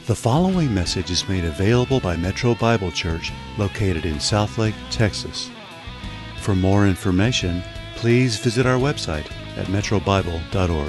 The following message is made available by Metro Bible Church, located in Southlake, Texas. For more information, please visit our website at metrobible.org.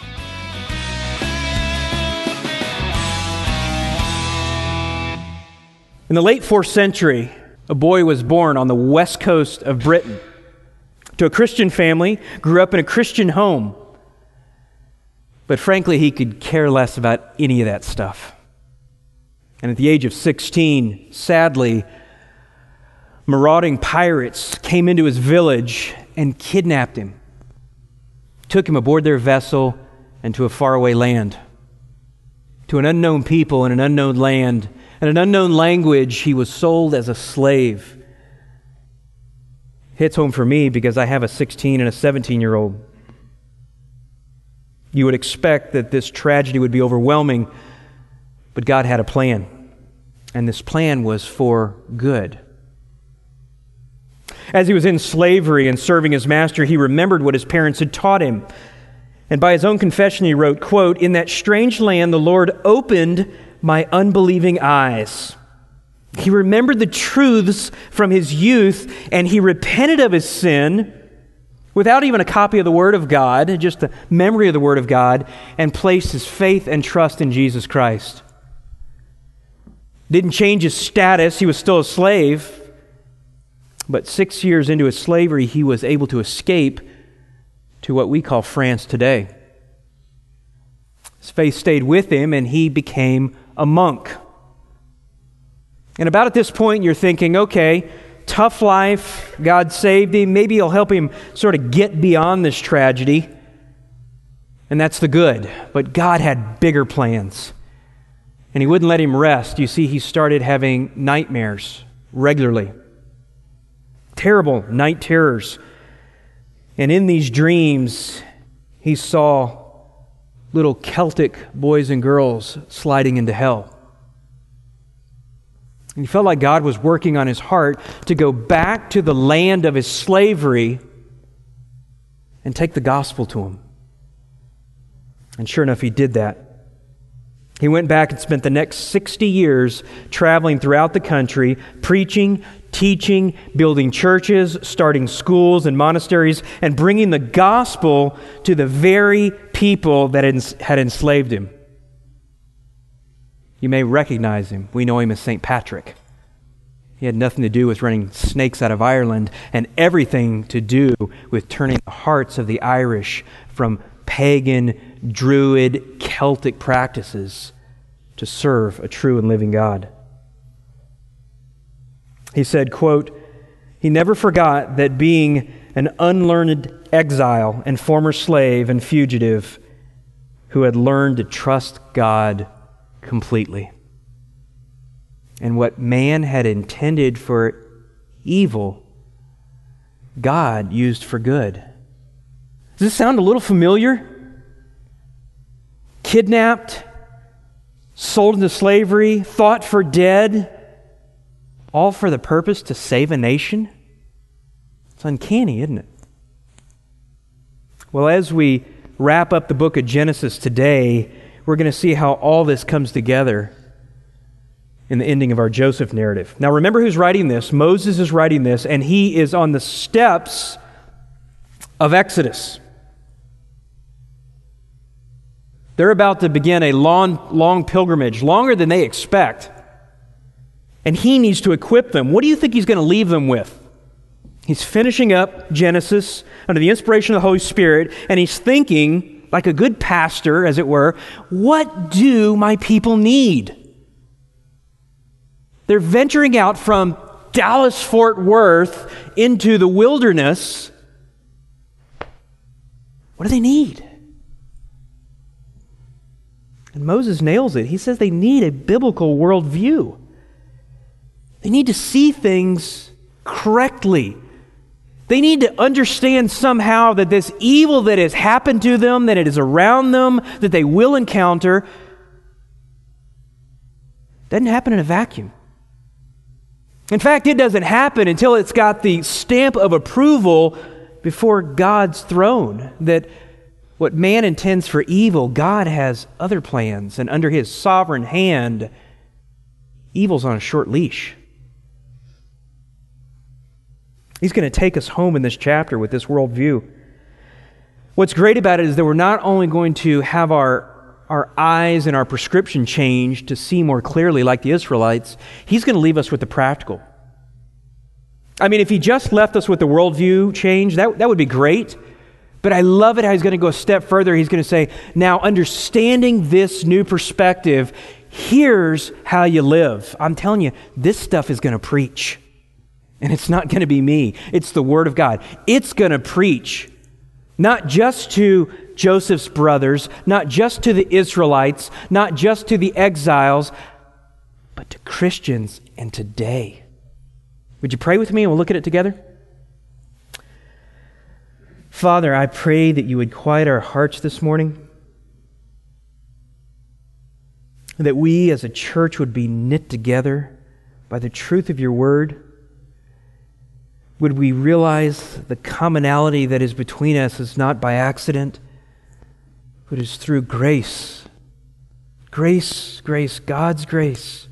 In the late 4th century, a boy was born on the west coast of Britain to a Christian family, grew up in a Christian home. But frankly, he could care less about any of that stuff. And at the age of 16, sadly, marauding pirates came into his village and kidnapped him, took him aboard their vessel and to a faraway land. To an unknown people in an unknown land and an unknown language, he was sold as a slave. Hits home for me because I have a 16 and a 17-year-old. You would expect that this tragedy would be overwhelming, but God had a plan, and this plan was for good. As he was in slavery and serving his master, he remembered what his parents had taught him. And by his own confession, he wrote, quote, "In that strange land, the Lord opened my unbelieving eyes." He remembered the truths from his youth, and he repented of his sin without even a copy of the Word of God, just the memory of the Word of God, and placed his faith and trust in Jesus Christ. Didn't change his status. He was still a slave. But 6 years into his slavery, he was able to escape to what we call France today. His faith stayed with him, and he became a monk. And about at this point, you're thinking, okay, tough life, God saved him, maybe he'll help him sort of get beyond this tragedy. And that's the good. But God had bigger plans. And he wouldn't let him rest. You see, he started having nightmares regularly. Terrible night terrors. And in these dreams, he saw little Celtic boys and girls sliding into hell. And he felt like God was working on his heart to go back to the land of his slavery and take the gospel to him. And sure enough, he did that. He went back and spent the next 60 years traveling throughout the country, preaching, teaching, building churches, starting schools and monasteries, and bringing the gospel to the very people that had enslaved him. You may recognize him. We know him as St. Patrick. He had nothing to do with running snakes out of Ireland and everything to do with turning the hearts of the Irish from pagan, Druid, Celtic practices to serve a true and living God. He said, quote, "He never forgot that being an unlearned exile and former slave and fugitive who had learned to trust God completely. And what man had intended for evil, God used for good." Does this sound a little familiar? Kidnapped, sold into slavery, thought for dead, all for the purpose to save a nation? It's uncanny, isn't it? Well, as we wrap up the book of Genesis today, we're going to see how all this comes together in the ending of our Joseph narrative. Now remember who's writing this. Moses is writing this, and he is on the steps of Exodus. They're about to begin a long pilgrimage, longer than they expect. And he needs to equip them. What do you think he's going to leave them with? He's finishing up Genesis under the inspiration of the Holy Spirit, and he's thinking, like a good pastor, as it were, what do my people need? They're venturing out from Dallas-Fort Worth into the wilderness. What do they need? And Moses nails it. He says they need a biblical worldview. They need to see things correctly. They need to understand somehow that this evil that has happened to them, that it is around them, that they will encounter, doesn't happen in a vacuum. In fact, it doesn't happen until it's got the stamp of approval before God's throne, that What man intends for evil, God has other plans, and under His sovereign hand, evil's on a short leash. He's going to take us home in this chapter with this worldview. What's great about it is that we're not only going to have our eyes and our prescription changed to see more clearly like the Israelites, He's going to leave us with the practical. I mean, if He just left us with the worldview change, that would be great. But I love it how He's going to go a step further. He's going to say, now understanding this new perspective, here's how you live. I'm telling you, this stuff is going to preach. And it's not going to be me. It's the Word of God. It's going to preach, not just to Joseph's brothers, not just to the Israelites, not just to the exiles, but to Christians and today. Would you pray with me and we'll look at it together? Father, I pray that You would quiet our hearts this morning, that we as a church would be knit together by the truth of Your Word. Would we realize the commonality that is between us is not by accident, but is through grace. Grace, grace, God's grace.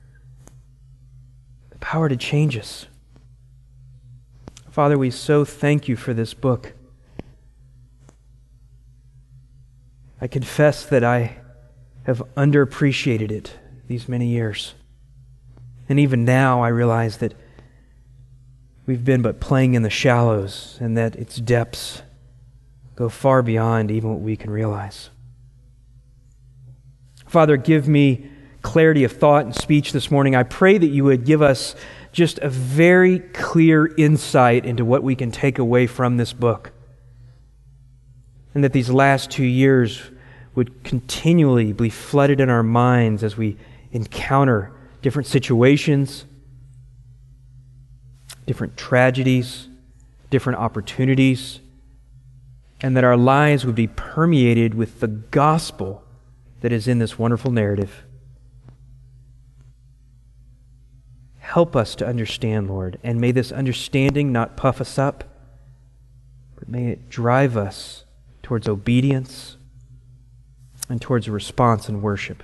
The power to change us. Father, we so thank You for this book. I confess that I have underappreciated it these many years. And even now I realize that we've been but playing in the shallows and that its depths go far beyond even what we can realize. Father, give me clarity of thought and speech this morning. I pray that You would give us just a very clear insight into what we can take away from this book. And that these last 2 years would continually be flooded in our minds as we encounter different situations, different tragedies, different opportunities, and that our lives would be permeated with the gospel that is in this wonderful narrative. Help us to understand, Lord, and may this understanding not puff us up, but may it drive us towards obedience and towards a response in worship.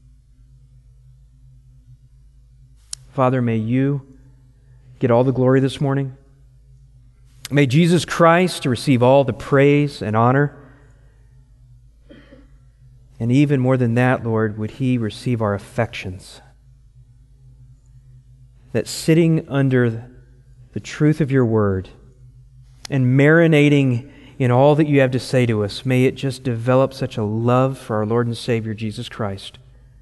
Father, may You get all the glory this morning. May Jesus Christ receive all the praise and honor. And even more than that, Lord, would He receive our affections. That sitting under the truth of Your Word and marinating in all that You have to say to us, may it just develop such a love for our Lord and Savior, Jesus Christ,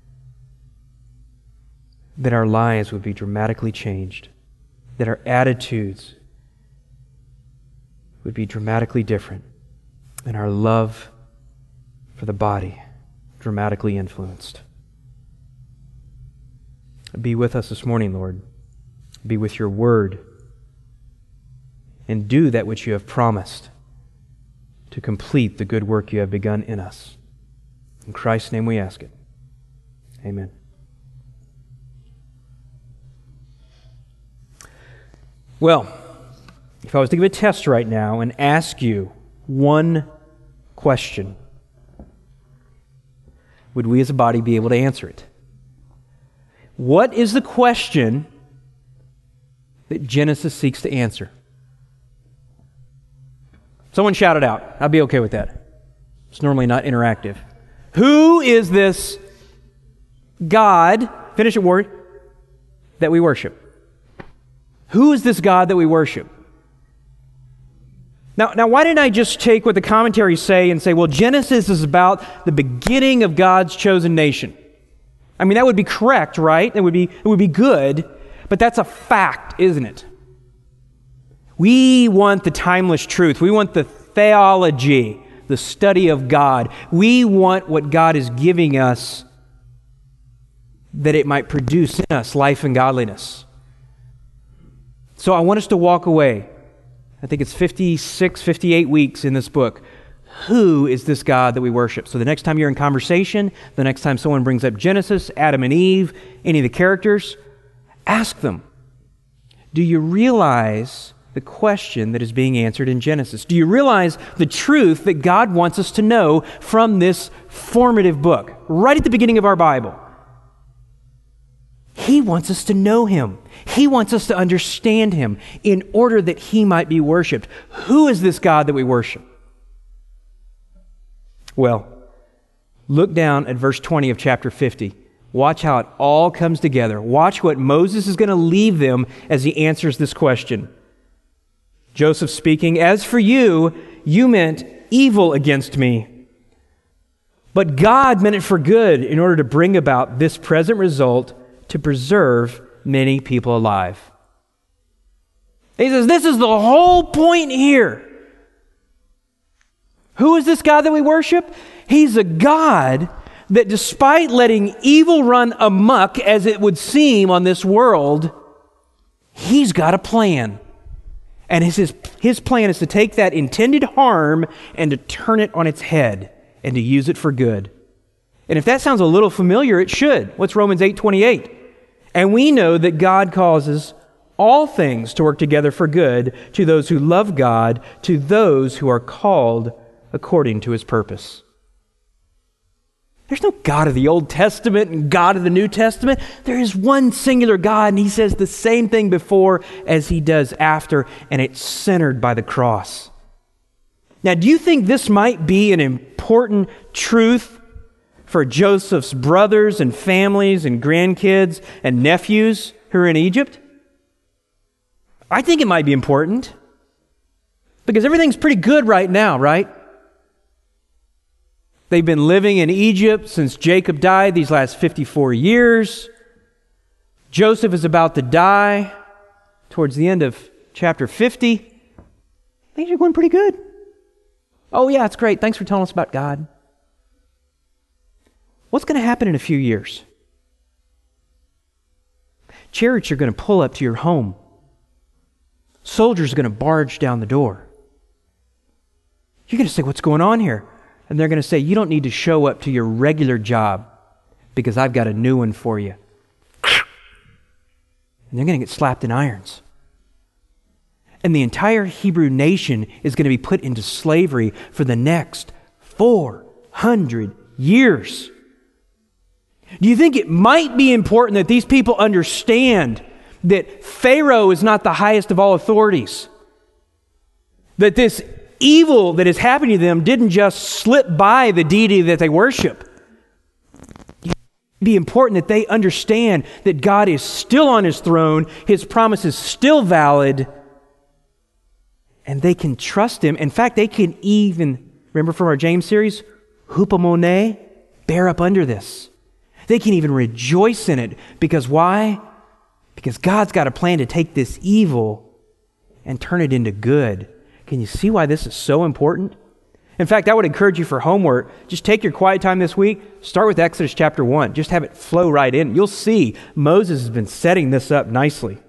that our lives would be dramatically changed, that our attitudes would be dramatically different, and our love for the body dramatically influenced. Be with us this morning, Lord. Be with Your Word, and do that which You have promised to complete the good work You have begun in us. In Christ's name we ask it. Amen. Well, if I was to give a test right now and ask you one question, would we as a body be able to answer it? What is the question that Genesis seeks to answer? Someone shout it out. I'd be okay with that. It's normally not interactive. Who is this God, finish it, word, that we worship? Who is this God that we worship? Now, why didn't I just take what the commentaries say and say, well, Genesis is about the beginning of God's chosen nation? I mean, that would be correct, right? It would be good, but that's a fact, isn't it? We want the timeless truth. We want the theology, the study of God. We want what God is giving us that it might produce in us life and godliness. So I want us to walk away. I think it's 56, 58 weeks in this book. Who is this God that we worship? So the next time you're in conversation, the next time someone brings up Genesis, Adam and Eve, any of the characters, ask them, do you realize the question that is being answered in Genesis? Do you realize the truth that God wants us to know from this formative book, right at the beginning of our Bible? He wants us to know Him. He wants us to understand Him in order that He might be worshiped. Who is this God that we worship? Well, look down at verse 20 of chapter 50. Watch how it all comes together. Watch what Moses is going to leave them as he answers this question. Joseph speaking, "As for you, you meant evil against me, but God meant it for good in order to bring about this present result to preserve many people alive." He says, this is the whole point here. Who is this God that we worship? He's a God that despite letting evil run amok as it would seem on this world, He's got a plan. And his plan is to take that intended harm and to turn it on its head and to use it for good. And if that sounds a little familiar, it should. What's Romans 8:28? "And we know that God causes all things to work together for good to those who love God, to those who are called according to His purpose." There's no God of the Old Testament and God of the New Testament. There is one singular God, and He says the same thing before as He does after, and it's centered by the cross. Now, do you think this might be an important truth for Joseph's brothers and families and grandkids and nephews who are in Egypt? I think it might be important because everything's pretty good right now, right? They've been living in Egypt since Jacob died these last 54 years. Joseph is about to die towards the end of chapter 50. Things are going pretty good. Oh yeah, it's great. Thanks for telling us about God. What's going to happen in a few years? Chariots are going to pull up to your home. Soldiers are going to barge down the door. You're going to say, "What's going on here?" And they're going to say, "You don't need to show up to your regular job because I've got a new one for you." And they're going to get slapped in irons. And the entire Hebrew nation is going to be put into slavery for the next 400 years. Do you think it might be important that these people understand that Pharaoh is not the highest of all authorities? That this evil that is happening to them didn't just slip by the deity that they worship. It'd be important that they understand that God is still on His throne, His promise is still valid, and they can trust Him. In fact, they can even, remember from our James series, hupomone, bear up under this. They can even rejoice in it. Because why? Because God's got a plan to take this evil and turn it into good. Can you see why this is so important? In fact, I would encourage you for homework, just take your quiet time this week, start with Exodus chapter 1. Just have it flow right in. You'll see Moses has been setting this up nicely.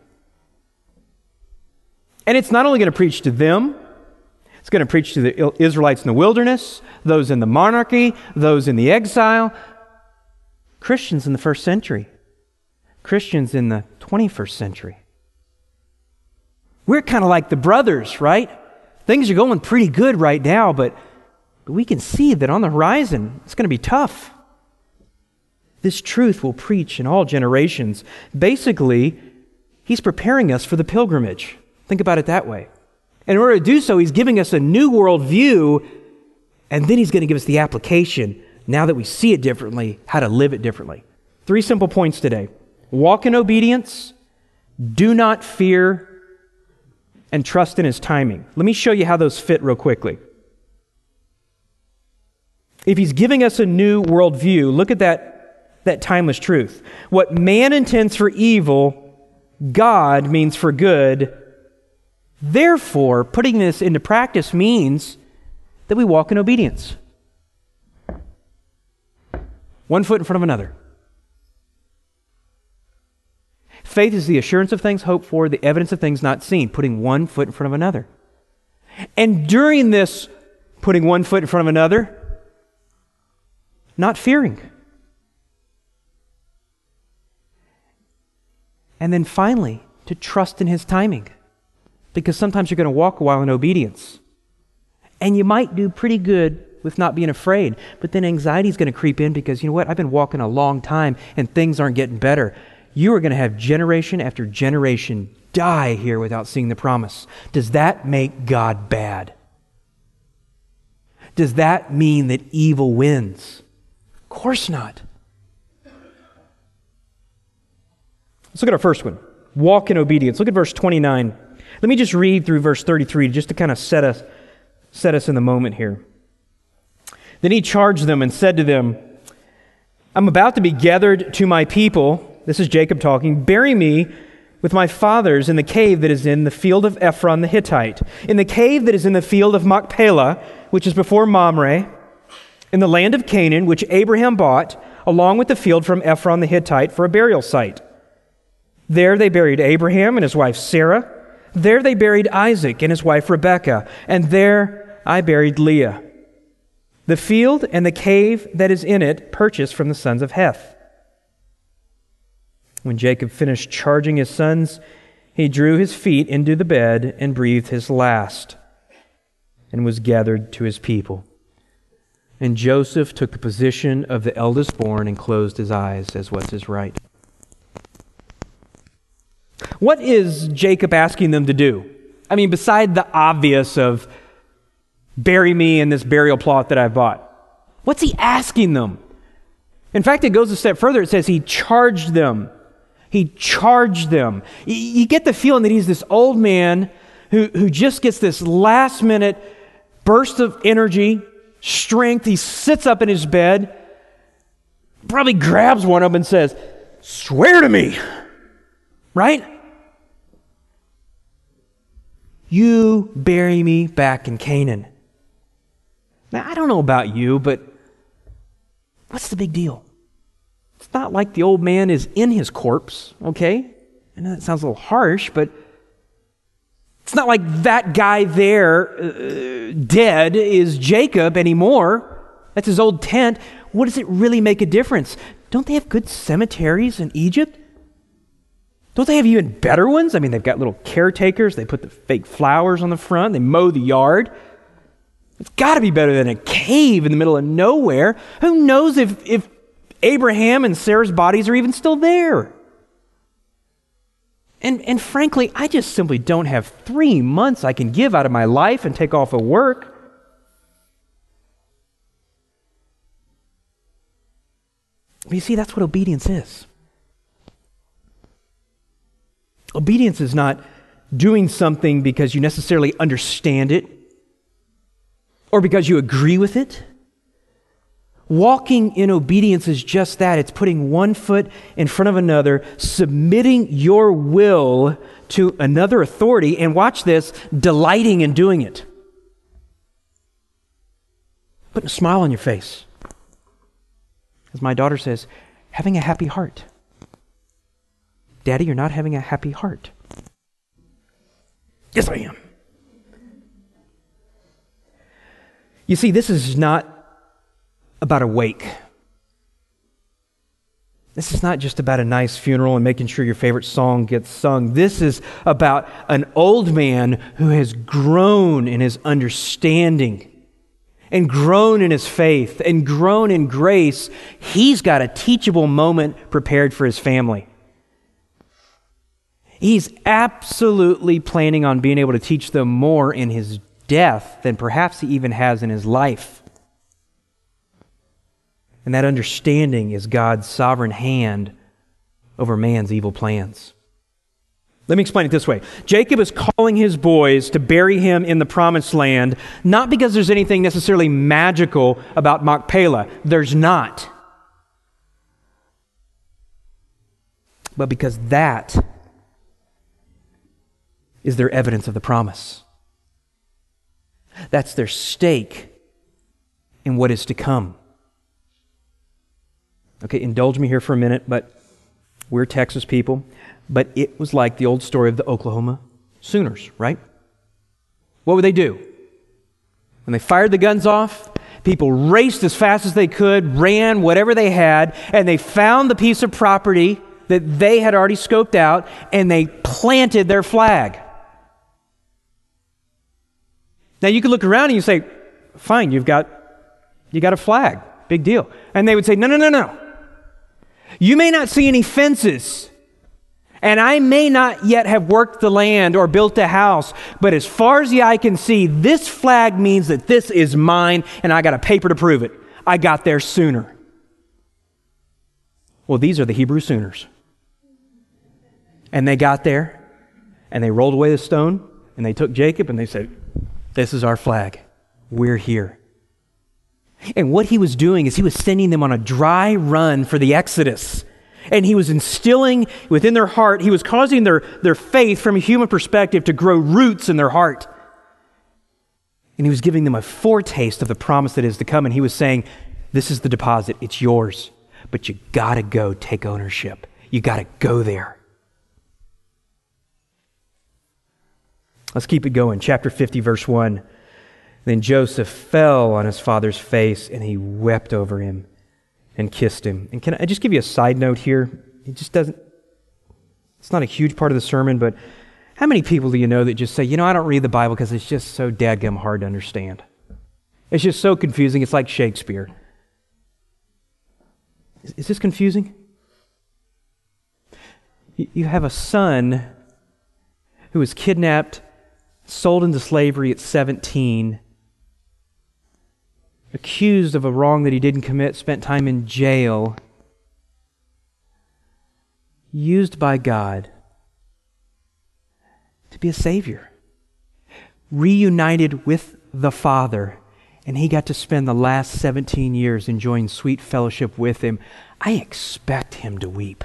And it's not only going to preach to them, it's going to preach to the Israelites in the wilderness, those in the monarchy, those in the exile, Christians in the first century, Christians in the 21st century. We're kind of like the brothers, right? Things are going pretty good right now, but we can see that on the horizon, it's going to be tough. This truth will preach in all generations. Basically, He's preparing us for the pilgrimage. Think about it that way. And in order to do so, He's giving us a new worldview, and then He's going to give us the application, now that we see it differently, how to live it differently. 3 simple points today. Walk in obedience, do not fear, and trust in His timing. Let me show you how those fit real quickly. If He's giving us a new worldview, look at that timeless truth. What man intends for evil, God means for good. Therefore, putting this into practice means that we walk in obedience. One foot in front of another. Faith is the assurance of things hoped for, the evidence of things not seen, putting one foot in front of another. And during this putting one foot in front of another, not fearing. And then finally, to trust in His timing. because sometimes you're going to walk a while in obedience. And you might do pretty good with not being afraid, but then anxiety is going to creep in because, you know what, I've been walking a long time and things aren't getting better. You are going to have generation after generation die here without seeing the promise. Does that make God bad? Does that mean that evil wins? Of course not. Let's look at our first one. Walk in obedience. Look at verse 29. Let me just read through verse 33 just to kind of set us in the moment here. Then he charged them and said to them, I'm about to be gathered to my people. This is Jacob talking. Bury me with my fathers in the cave that is in the field of Ephron the Hittite, in the cave that is in the field of Machpelah, which is before Mamre, in the land of Canaan, which Abraham bought, along with the field from Ephron the Hittite for a burial site. There they buried Abraham and his wife Sarah. There they buried Isaac and his wife Rebekah. And there I buried Leah. The field and the cave that is in it purchased from the sons of Heth. When Jacob finished charging his sons, he drew his feet into the bed and breathed his last, and was gathered to his people. And Joseph took the position of the eldest born and closed his eyes, as was his right. What is Jacob asking them to do? I mean, beside the obvious of bury me in this burial plot that I bought, what's he asking them? In fact, it goes a step further. It says he charged them. He charged them. You get the feeling that he's this old man who just gets this last minute burst of energy, strength. He sits up in his bed, probably grabs one of them and says, swear to me, right? You bury me back in Canaan. Now, I don't know about you, but what's the big deal? It's not like the old man is in his corpse, okay? I know that sounds a little harsh, but it's not like that guy there, dead, is Jacob anymore. That's his old tent. What does it really make a difference? Don't they have good cemeteries in Egypt? Don't they have even better ones? I mean, they've got little caretakers. They put the fake flowers on the front. They mow the yard. It's got to be better than a cave in the middle of nowhere. Who knows if Abraham and Sarah's bodies are even still there? And frankly, I just simply don't have 3 months I can give out of my life and take off of work. But you see, that's what obedience is. Obedience is not doing something because you necessarily understand it or because you agree with it. Walking in obedience is just that. It's putting one foot in front of another, submitting your will to another authority, and watch this, delighting in doing it. Putting a smile on your face. As my daughter says, having a happy heart. Daddy, you're not having a happy heart. Yes, I am. You see, this is not about a wake. This is not just about a nice funeral and making sure your favorite song gets sung. This is about an old man who has grown in his understanding and grown in his faith and grown in grace. He's got a teachable moment prepared for his family. He's absolutely planning on being able to teach them more in his death than perhaps he even has in his life. And that understanding is God's sovereign hand over man's evil plans. Let me explain it this way. Jacob is calling his boys to bury him in the promised land, not because there's anything necessarily magical about Machpelah. There's not. But because that is their evidence of the promise. That's their stake in what is to come. Okay, indulge me here for a minute, but we're Texas people. But it was like the old story of the Oklahoma Sooners, right? What would they do? When they fired the guns off, people raced as fast as they could, ran whatever they had, and they found the piece of property that they had already scoped out, and they planted their flag. Now you could look around and you say, fine, you got a flag, big deal. And they would say, no. You may not see any fences, and I may not yet have worked the land or built a house, but as far as the eye can see, this flag means that this is mine, and I got a paper to prove it. I got there sooner. Well, these are the Hebrew Sooners. And they got there, and they rolled away the stone, and they took Jacob, and they said, this is our flag. We're here. And what he was doing is he was sending them on a dry run for the Exodus. And he was instilling within their heart, he was causing their faith from a human perspective to grow roots in their heart. And he was giving them a foretaste of the promise that is to come. And he was saying, this is the deposit. It's yours. But you got to go take ownership. You got to go there. Let's keep it going. Chapter 50, verse 1. Then Joseph fell on his father's face, and he wept over him and kissed him. And can I just give you a side note here? It's not a huge part of the sermon, but how many people do you know that just say, I don't read the Bible because it's just so dadgum hard to understand. It's just so confusing. It's like Shakespeare. Is this confusing? You have a son who was kidnapped, sold into slavery at 17, accused of a wrong that he didn't commit, spent time in jail, used by God to be a Savior, reunited with the Father, and he got to spend the last 17 years enjoying sweet fellowship with him. I expect him to weep.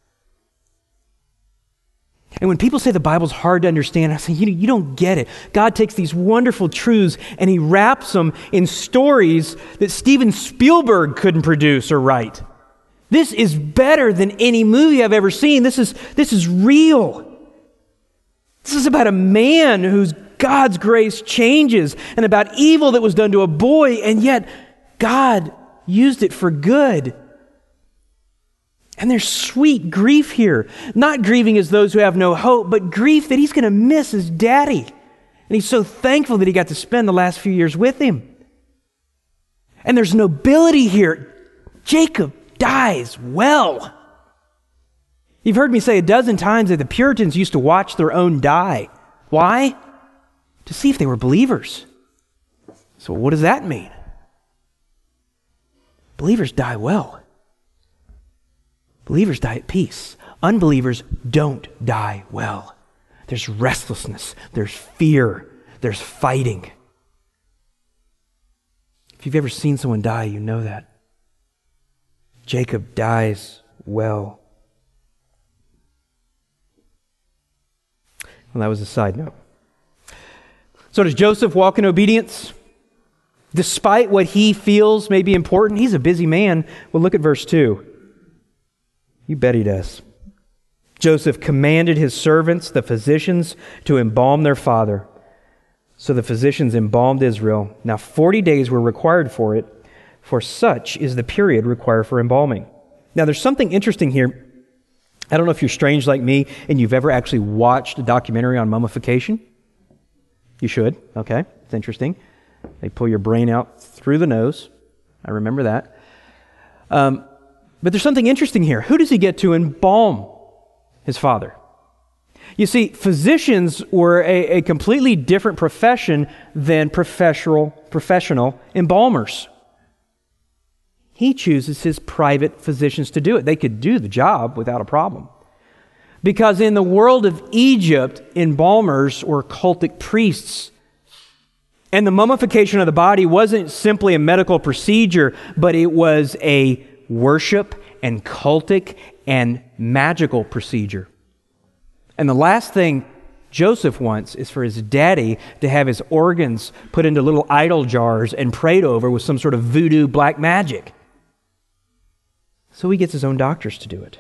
And when people say the Bible's hard to understand, I say, you don't get it. God takes these wonderful truths and he wraps them in stories that Steven Spielberg couldn't produce or write. This is better than any movie I've ever seen. This is real. This is about a man whose God's grace changes, and about evil that was done to a boy, and yet God used it for good. And there's sweet grief here. Not grieving as those who have no hope, but grief that he's going to miss his daddy. And he's so thankful that he got to spend the last few years with him. And there's nobility here. Jacob dies well. You've heard me say a dozen times that the Puritans used to watch their own die. Why? To see if they were believers. So what does that mean? Believers die well. Believers die at peace. Unbelievers don't die well. There's restlessness. There's fear. There's fighting. If you've ever seen someone die, you know that. Jacob dies well. Well, that was a side note. So does Joseph walk in obedience? Despite what he feels may be important, he's a busy man. Well, look at verse 2. You bet he does. Joseph commanded his servants, the physicians, to embalm their father. So the physicians embalmed Israel. Now 40 days were required for it, for such is the period required for embalming. Now there's something interesting here. I don't know if you're strange like me and you've ever actually watched a documentary on mummification. You should. Okay, it's interesting. They pull your brain out through the nose. I remember that. But there's something interesting here. Who does he get to embalm his father? You see, physicians were a completely different profession than professional embalmers. He chooses his private physicians to do it. They could do the job without a problem. Because in the world of Egypt, embalmers were cultic priests. And the mummification of the body wasn't simply a medical procedure, but it was a worship and cultic and magical procedure. And the last thing Joseph wants is for his daddy to have his organs put into little idol jars and prayed over with some sort of voodoo black magic. So he gets his own doctors to do it.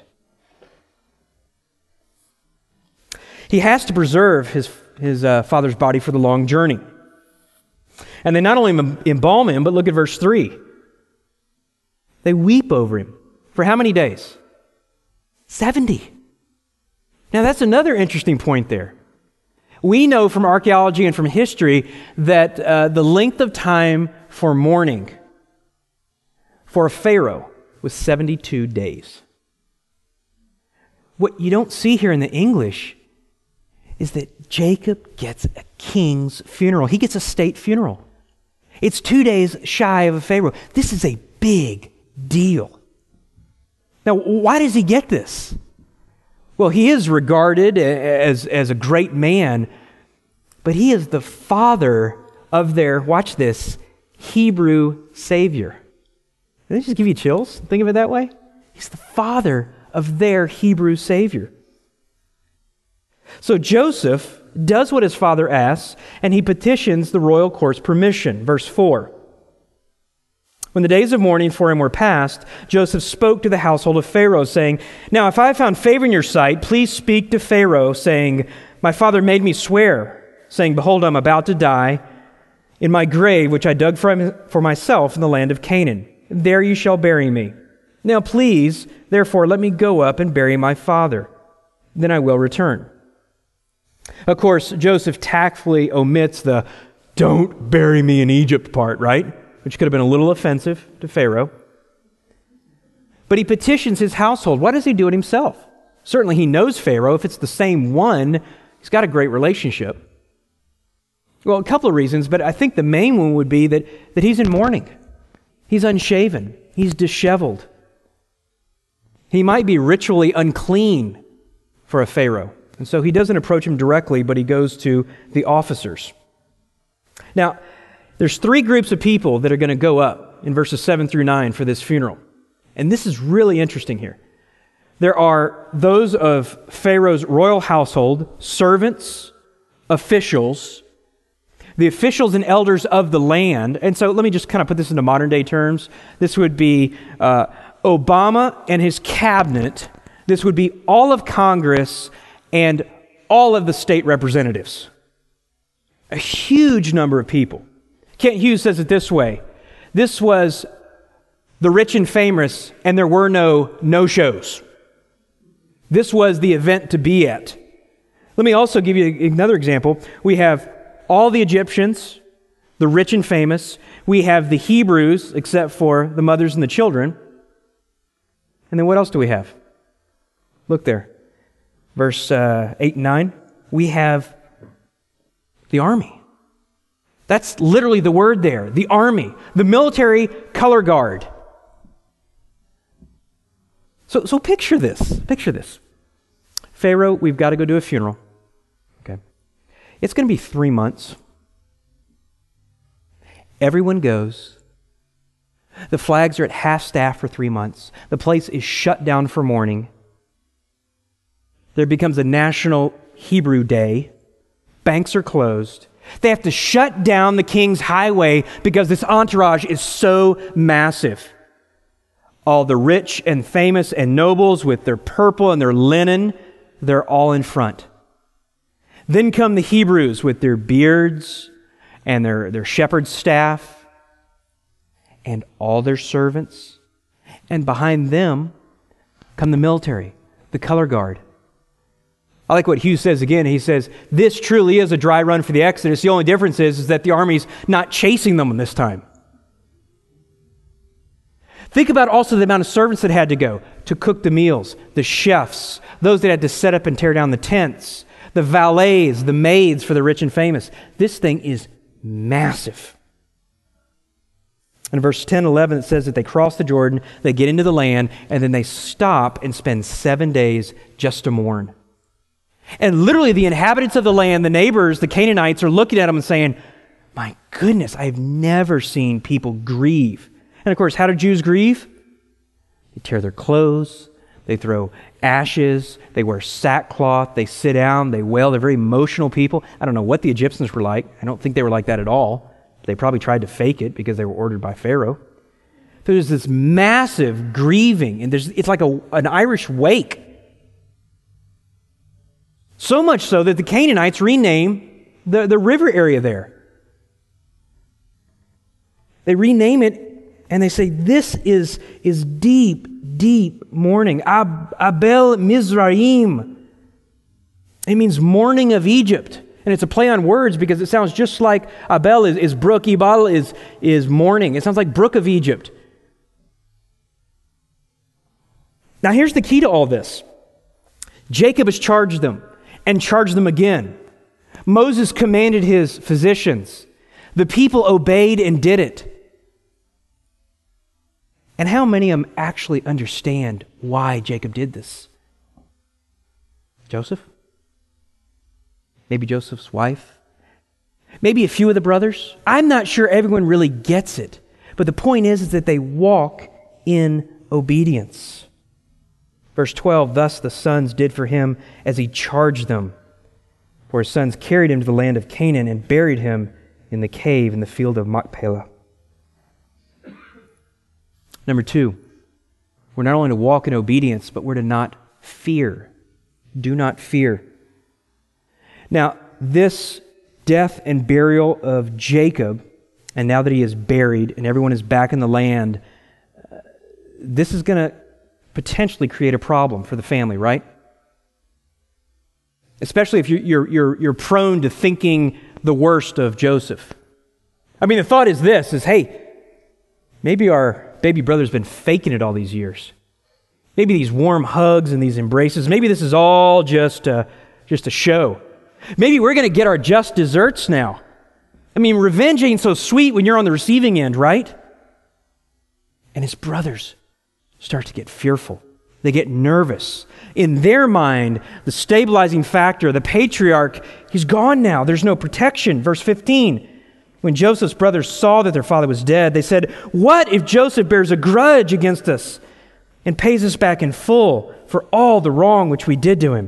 He has to preserve his father's body for the long journey. And they not only embalm him, but look at verse 3. They weep over him. For how many days? 70. Now that's another interesting point there. We know from archaeology and from history that the length of time for mourning for a pharaoh was 72 days. What you don't see here in the English is that Jacob gets a king's funeral. He gets a state funeral. It's 2 days shy of a pharaoh. This is a big deal. Now, why does he get this? Well, he is regarded as a great man, but he is the father of their, watch this, Hebrew Savior. Did that just give you chills? Think of it that way? He's the father of their Hebrew Savior. So Joseph does what his father asks, and he petitions the royal court's permission. Verse 4. When the days of mourning for him were past, Joseph spoke to the household of Pharaoh, saying, "Now if I have found favor in your sight, please speak to Pharaoh, saying, 'My father made me swear, saying, Behold, I'm about to die in my grave, which I dug for myself in the land of Canaan. There you shall bury me. Now please, therefore, let me go up and bury my father. Then I will return.'" Of course, Joseph tactfully omits the "don't bury me in Egypt" part, right? Which could have been a little offensive to Pharaoh. But he petitions his household. Why does he do it himself? Certainly he knows Pharaoh. If it's the same one, he's got a great relationship. Well, a couple of reasons, but I think the main one would be that he's in mourning. He's unshaven. He's disheveled. He might be ritually unclean for a Pharaoh. And so he doesn't approach him directly, but he goes to the officers. Now, there's 3 groups of people that are going to go up in verses 7 through 9 for this funeral. And this is really interesting here. There are those of Pharaoh's royal household, servants, officials, the officials and elders of the land. And so let me just kind of put this into modern day terms. This would be Obama and his cabinet. This would be all of Congress and all of the state representatives. A huge number of people. Kent Hughes says it this way: this was the rich and famous, and there were no-shows. This was the event to be at. Let me also give you another example. We have all the Egyptians, the rich and famous. We have the Hebrews, except for the mothers and the children. And then what else do we have? Look there. Verse 8 and 9. We have the army. That's literally the word there, the army, the military color guard. So picture this. Picture this. Pharaoh, we've got to go do a funeral. Okay. It's going to be 3 months. Everyone goes. The flags are at half-staff for 3 months. The place is shut down for mourning. There becomes a national Hebrew day. Banks are closed. They have to shut down the king's highway because this entourage is so massive. All the rich and famous and nobles with their purple and their linen, they're all in front. Then come the Hebrews with their beards and their shepherd's staff and all their servants. And behind them come the military, the color guard. I like what Hughes says again. He says, this truly is a dry run for the Exodus. The only difference is that the army's not chasing them this time. Think about also the amount of servants that had to go to cook the meals, the chefs, those that had to set up and tear down the tents, the valets, the maids for the rich and famous. This thing is massive. In verse 10 and 11, it says that they cross the Jordan, they get into the land, and then they stop and spend 7 days just to mourn. And literally the inhabitants of the land, the neighbors, the Canaanites, are looking at them and saying, my goodness, I've never seen people grieve. And of course, how do Jews grieve? They tear their clothes, they throw ashes, they wear sackcloth, they sit down, they wail. They're very emotional people. I don't know what the Egyptians were like. I don't think they were like that at all. They probably tried to fake it because they were ordered by Pharaoh. There's this massive grieving, and it's like an Irish wake. So much so that the Canaanites rename the river area there. They rename it and they say, this is deep, deep mourning. Abel Mizraim. It means mourning of Egypt. And it's a play on words because it sounds just like Abel is brook, Ebal is morning. It sounds like brook of Egypt. Now here's the key to all this. Jacob has charged them and charged them again. Moses commanded his physicians. The people obeyed and did it. And how many of them actually understand why Jacob did this? Joseph? Maybe Joseph's wife? Maybe a few of the brothers? I'm not sure everyone really gets it. But the point is that they walk in obedience. Verse 12, thus the sons did for him as he charged them. For his sons carried him to the land of Canaan and buried him in the cave in the field of Machpelah. Number 2, we're not only to walk in obedience, but we're to not fear. Do not fear. Now, this death and burial of Jacob, and now that he is buried and everyone is back in the land, this is going to potentially create a problem for the family, right? Especially if you're prone to thinking the worst of Joseph. I mean, the thought is this, hey, maybe our baby brother's been faking it all these years. Maybe these warm hugs and these embraces, maybe this is all just a show. Maybe we're going to get our just desserts now. I mean, revenge ain't so sweet when you're on the receiving end, right? And his brothers start to get fearful. They get nervous. In their mind, the stabilizing factor, the patriarch, he's gone now. There's no protection. Verse 15, when Joseph's brothers saw that their father was dead, they said, what if Joseph bears a grudge against us and pays us back in full for all the wrong which we did to him?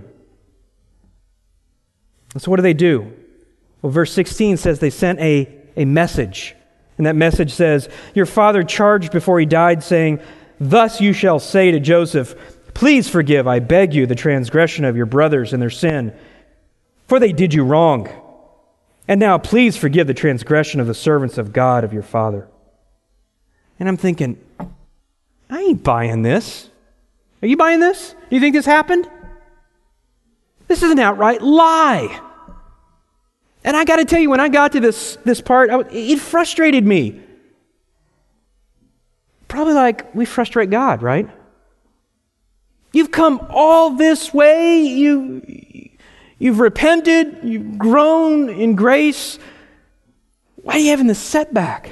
And so what do? Well, verse 16 says they sent a message. And that message says, your father charged before he died, saying, thus you shall say to Joseph, please forgive, I beg you, the transgression of your brothers and their sin, for they did you wrong. And now please forgive the transgression of the servants of God of your father. And I'm thinking, I ain't buying this. Are you buying this? Do you think this happened? This is an outright lie. And I got to tell you, when I got to this part, it frustrated me. Probably like we frustrate God, right? You've come all this way. You've repented. You've grown in grace. Why are you having this setback?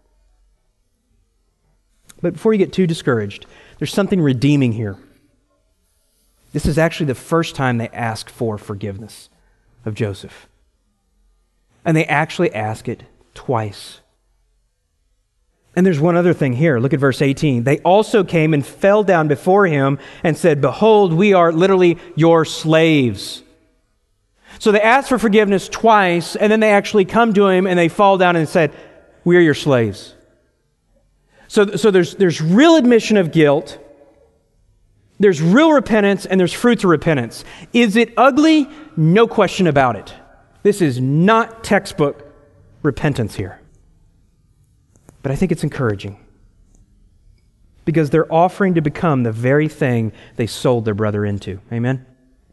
But before you get too discouraged, there's something redeeming here. This is actually the first time they ask for forgiveness of Joseph. And they actually ask it twice. And there's one other thing here. Look at verse 18. They also came and fell down before him and said, behold, we are literally your slaves. So they asked for forgiveness twice, and then they actually come to him and they fall down and said, we are your slaves. So there's real admission of guilt. There's real repentance, and there's fruits of repentance. Is it ugly? No question about it. This is not textbook repentance here. But I think it's encouraging because they're offering to become the very thing they sold their brother into. Amen?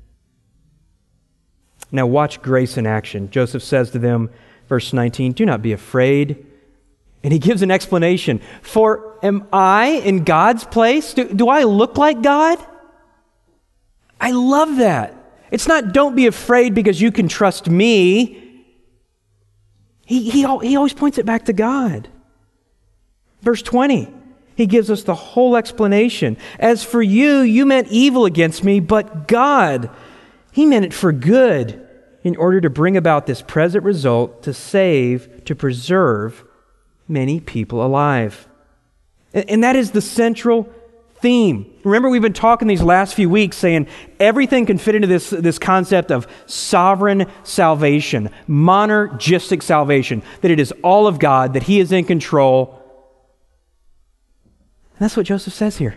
Now watch grace in action. Joseph says to them, verse 19, do not be afraid. And he gives an explanation. For am I in God's place? Do I look like God? I love that. It's not don't be afraid because you can trust me. He always points it back to God. Verse 20, he gives us the whole explanation. As for you, you meant evil against me, but God, he meant it for good in order to bring about this present result to save, to preserve many people alive. And that is the central theme. Remember, we've been talking these last few weeks saying everything can fit into this concept of sovereign salvation, monergistic salvation, that it is all of God, that he is in control. And that's what Joseph says here.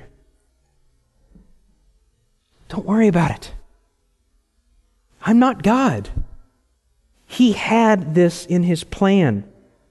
Don't worry about it. I'm not God. He had this in his plan.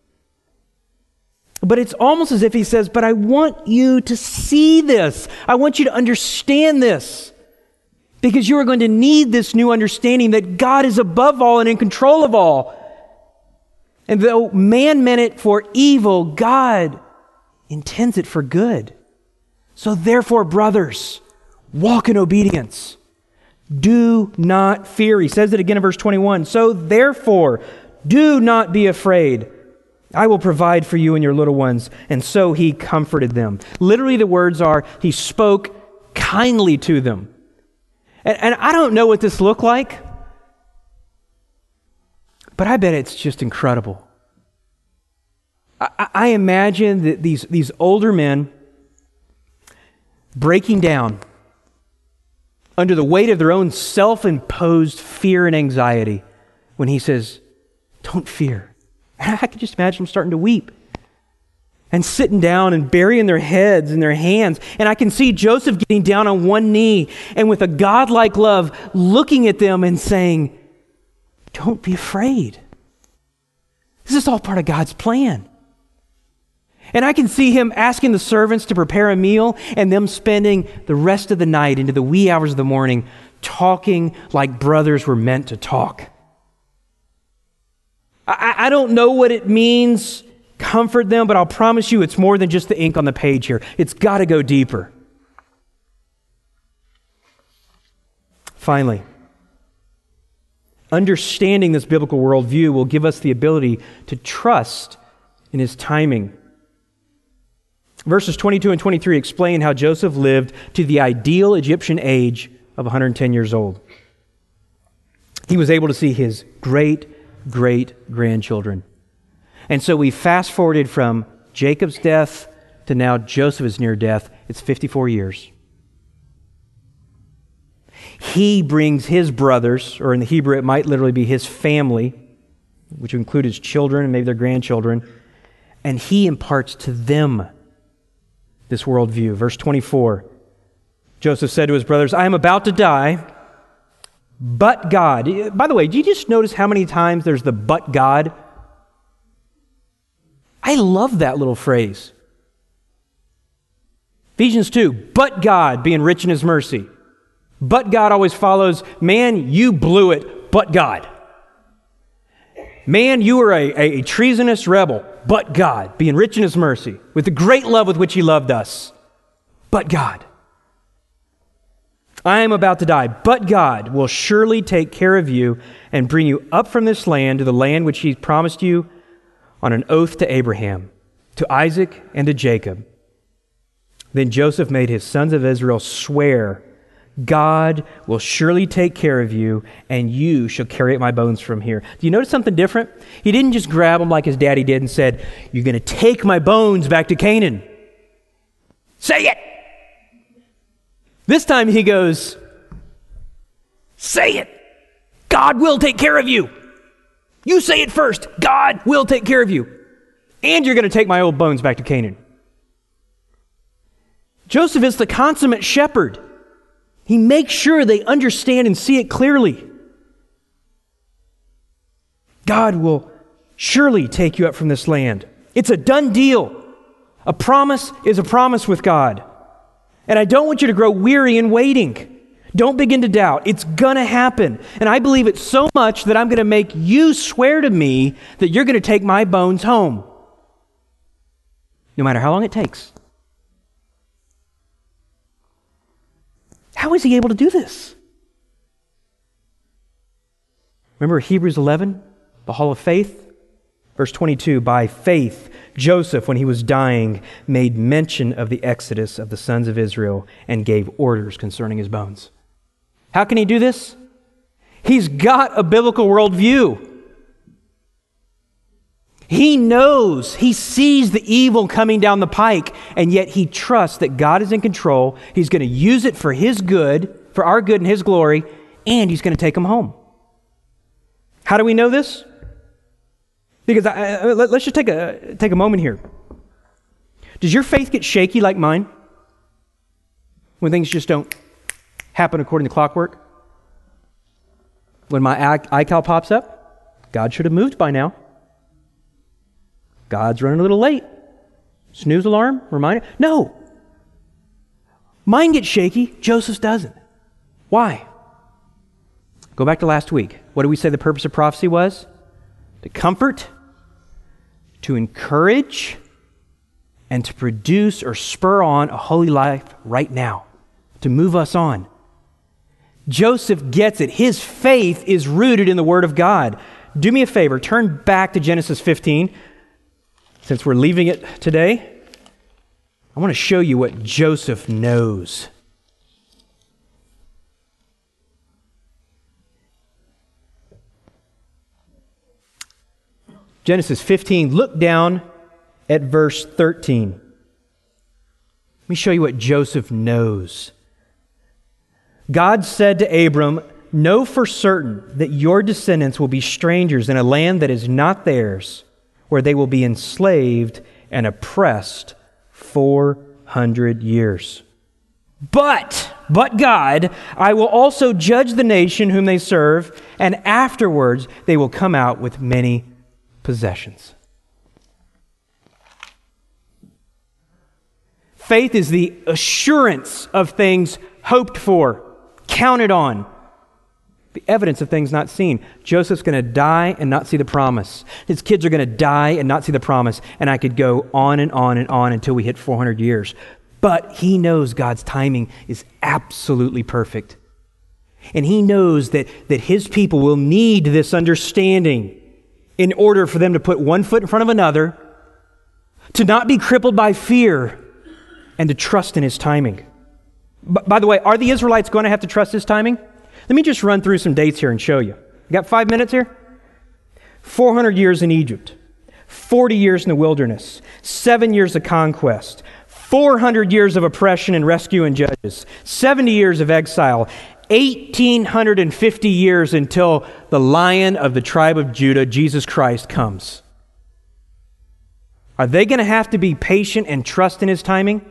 But it's almost as if he says, but I want you to see this. I want you to understand this. Because you are going to need this new understanding that God is above all and in control of all. And though man meant it for evil, God intends it for good. So therefore, brothers, walk in obedience. Do not fear. He says it again in verse 21. So therefore, do not be afraid. I will provide for you and your little ones. And so he comforted them. Literally, the words are, he spoke kindly to them. And I don't know what this looked like, but I bet it's just incredible. I imagine that these older men breaking down under the weight of their own self-imposed fear and anxiety when he says, don't fear. And I can just imagine them starting to weep and sitting down and burying their heads in their hands. And I can see Joseph getting down on one knee and with a godlike love looking at them and saying, don't be afraid. This is all part of God's plan. And I can see him asking the servants to prepare a meal and them spending the rest of the night into the wee hours of the morning talking like brothers were meant to talk. I don't know what it means, comfort them, but I'll promise you it's more than just the ink on the page here. It's got to go deeper. Finally, understanding this biblical worldview will give us the ability to trust in his timing. Verses 22 and 23 explain how Joseph lived to the ideal Egyptian age of 110 years old. He was able to see his great-great-grandchildren. And so we fast-forwarded from Jacob's death to now Joseph is near death. It's 54 years. He brings his brothers, or in the Hebrew it might literally be his family, which would include his children and maybe their grandchildren, and he imparts to them this worldview. Verse 24, Joseph said to his brothers, I am about to die, but God. By the way, do you just notice how many times there's the but God? I love that little phrase. Ephesians 2, but God being rich in his mercy. But God always follows, man, you blew it, but God. Man, you were a treasonous rebel, but God, being rich in his mercy, with the great love with which he loved us, but God. I am about to die, but God will surely take care of you and bring you up from this land to the land which he promised you on an oath to Abraham, to Isaac, and to Jacob. Then Joseph made his sons of Israel swear, God will surely take care of you, and you shall carry up my bones from here. Do you notice something different? He didn't just grab them like his daddy did and said, you're going to take my bones back to Canaan. Say it! This time he goes, say it! God will take care of you! You say it first. God will take care of you. And you're going to take my old bones back to Canaan. Joseph is the consummate shepherd. He makes sure they understand and see it clearly. God will surely take you up from this land. It's a done deal. A promise is a promise with God. And I don't want you to grow weary in waiting. Don't begin to doubt. It's going to happen. And I believe it so much that I'm going to make you swear to me that you're going to take my bones home. No matter how long it takes. How is he able to do this? Remember Hebrews 11, the hall of faith? Verse 22, by faith, Joseph, when he was dying, made mention of the exodus of the sons of Israel and gave orders concerning his bones. How can he do this? He's got a biblical worldview. He knows, he sees the evil coming down the pike, and yet he trusts that God is in control. He's going to use it for his good, for our good and his glory, and he's going to take them home. How do we know this? Because let's just take a moment here. Does your faith get shaky like mine? When things just don't happen according to clockwork? When my iCal pops up, God should have moved by now. God's running a little late. Snooze alarm, reminder. No. Mine gets shaky, Joseph's doesn't. Why? Go back to last week. What did we say the purpose of prophecy was? To comfort, to encourage, and to produce or spur on a holy life right now, to move us on. Joseph gets it. His faith is rooted in the Word of God. Do me a favor, turn back to Genesis 15. Since we're leaving it today, I want to show you what Joseph knows. Genesis 15, look down at verse 13. Let me show you what Joseph knows. God said to Abram, "Know for certain that your descendants will be strangers in a land that is not theirs, where they will be enslaved and oppressed 400 years. But God, I will also judge the nation whom they serve, and afterwards they will come out with many possessions." Faith is the assurance of things hoped for, counted on, the evidence of things not seen. Joseph's going to die and not see the promise. His kids are going to die and not see the promise. And I could go on and on and on until we hit 400 years. But he knows God's timing is absolutely perfect. And he knows that his people will need this understanding in order for them to put one foot in front of another, to not be crippled by fear, and to trust in his timing. By the way, are the Israelites going to have to trust his timing? Let me just run through some dates here and show you. You got 5 minutes here? 400 years in Egypt, 40 years in the wilderness, 7 years of conquest, 400 years of oppression and rescue and judges, 70 years of exile, 1,850 years until the Lion of the tribe of Judah, Jesus Christ, comes. Are they going to have to be patient and trust in his timing?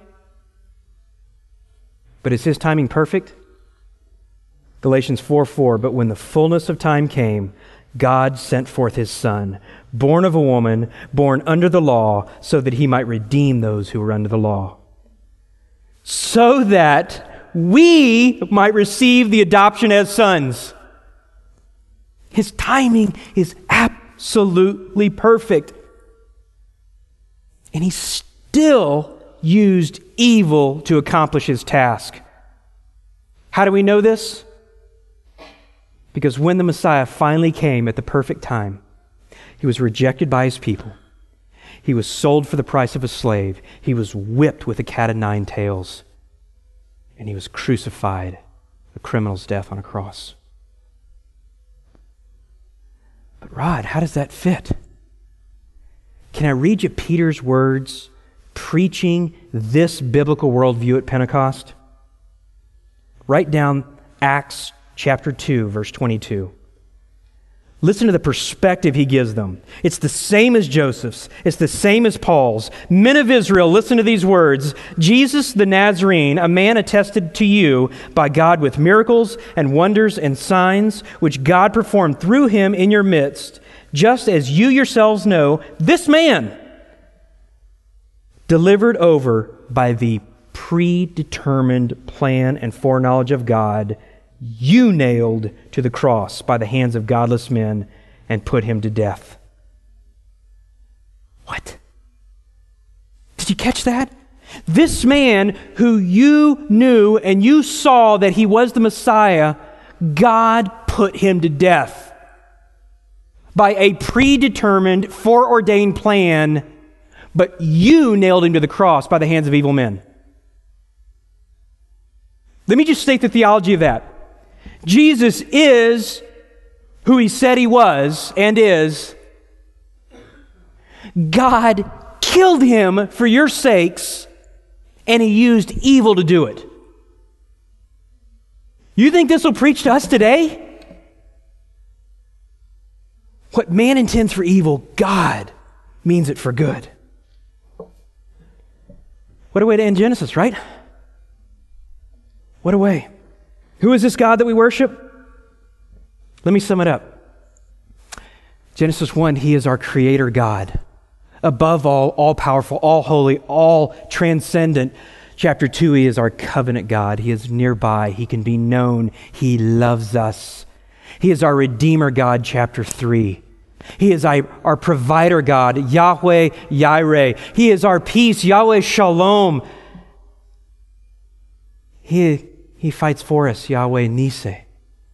But is his timing perfect? Galatians 4:4, but when the fullness of time came, God sent forth his Son, born of a woman, born under the law, so that he might redeem those who were under the law, so that we might receive the adoption as sons. His timing is absolutely perfect. And he still used evil to accomplish his task. How do we know this? Because when the Messiah finally came at the perfect time, he was rejected by his people. He was sold for the price of a slave. He was whipped with a cat of nine tails. And he was crucified, a criminal's death on a cross. But Rod, how does that fit? Can I read you Peter's words preaching this biblical worldview at Pentecost? Write down Acts chapter 2, verse 22. Listen to the perspective he gives them. It's the same as Joseph's. It's the same as Paul's. Men of Israel, listen to these words. Jesus the Nazarene, a man attested to you by God with miracles and wonders and signs, which God performed through him in your midst, just as you yourselves know, this man, delivered over by the predetermined plan and foreknowledge of God, you nailed to the cross by the hands of godless men and put him to death. What? Did you catch that? This man who you knew and you saw that he was the Messiah, God put him to death by a predetermined, foreordained plan, but you nailed him to the cross by the hands of evil men. Let me just state the theology of that. Jesus is who he said he was and is. God killed him for your sakes, and he used evil to do it. You think this will preach to us today? What man intends for evil, God means it for good. What a way to end Genesis, right? What a way. Who is this God that we worship? Let me sum it up. Genesis 1, he is our creator God. Above all powerful, all holy, all transcendent. Chapter 2, he is our covenant God. He is nearby. He can be known. He loves us. He is our Redeemer God, chapter 3. He is our provider God, Yahweh Yireh. He is our peace, Yahweh Shalom. He fights for us, Yahweh Niseh.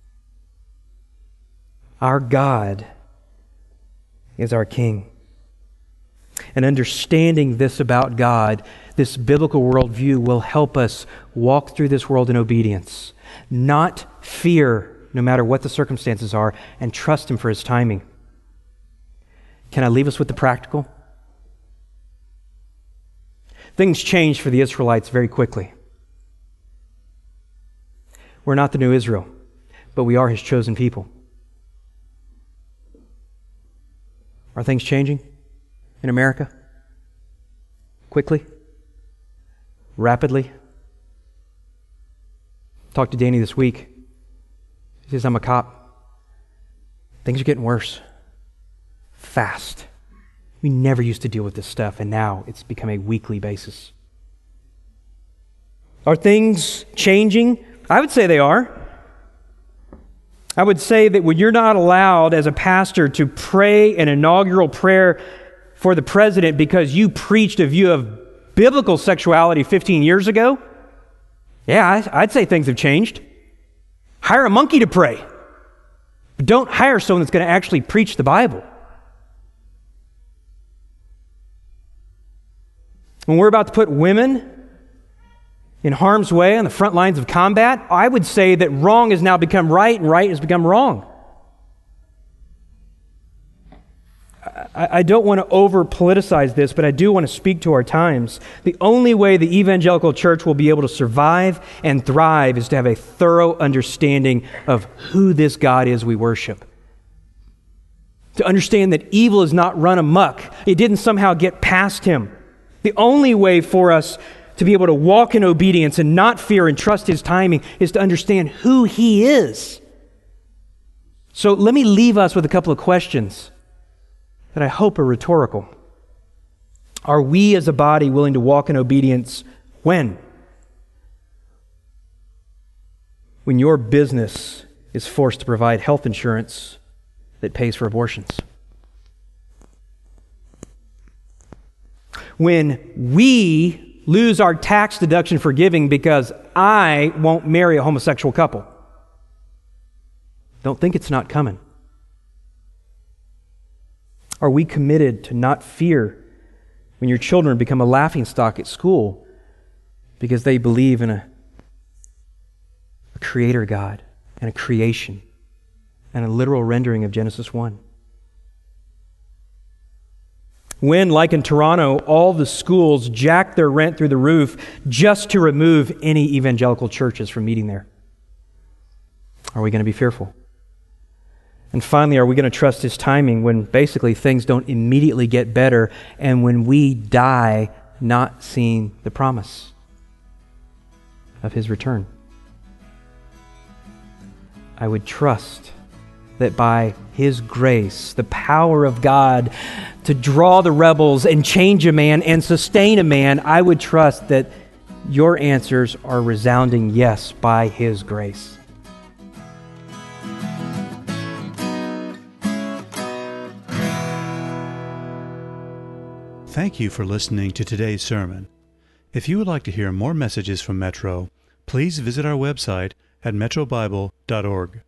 Our God is our King. And understanding this about God, this biblical worldview, will help us walk through this world in obedience, not fear, no matter what the circumstances are, and trust Him for His timing. Can I leave us with the practical? Things changed for the Israelites very quickly. We're not the new Israel, but we are His chosen people. Are things changing in America? Quickly? Rapidly? Talked to Danny this week. He says, I'm a cop. Things are getting worse. Fast. We never used to deal with this stuff, and now it's become a weekly basis. Are things changing? I would say they are. I would say that when you're not allowed as a pastor to pray an inaugural prayer for the president because you preached a view of biblical sexuality 15 years ago, yeah, I'd say things have changed. Hire a monkey to pray. But don't hire someone that's going to actually preach the Bible. When we're about to put women in harm's way on the front lines of combat, I would say that wrong has now become right and right has become wrong. I don't want to over-politicize this, but I do want to speak to our times. The only way the evangelical church will be able to survive and thrive is to have a thorough understanding of who this God is we worship. To understand that evil is not run amok. It didn't somehow get past Him. The only way for us to be able to walk in obedience and not fear and trust His timing is to understand who He is. So let me leave us with a couple of questions that I hope are rhetorical. Are we as a body willing to walk in obedience when? When your business is forced to provide health insurance that pays for abortions. When we lose our tax deduction for giving because I won't marry a homosexual couple. Don't think it's not coming. Are we committed to not fear when your children become a laughingstock at school because they believe in a creator God and a creation and a literal rendering of Genesis 1? When, like in Toronto, all the schools jack their rent through the roof just to remove any evangelical churches from meeting there? Are we going to be fearful? And finally, are we going to trust His timing when basically things don't immediately get better and when we die not seeing the promise of His return? I would trust that by His grace, the power of God to draw the rebels and change a man and sustain a man, I would trust that your answers are resounding yes by His grace. Thank you for listening to today's sermon. If you would like to hear more messages from Metro, please visit our website at metrobible.org.